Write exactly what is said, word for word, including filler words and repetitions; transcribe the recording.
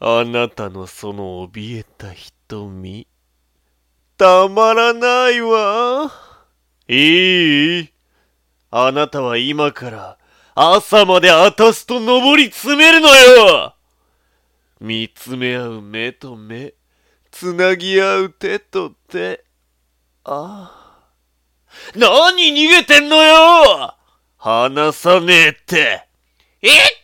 あなたのその怯えた瞳、たまらないわ。いい？あなたは今から朝まであたしと登り詰めるのよ。見つめ合う目と目、つなぎ合う手と手。ああ。何逃げてんのよ。離さねえって。えっ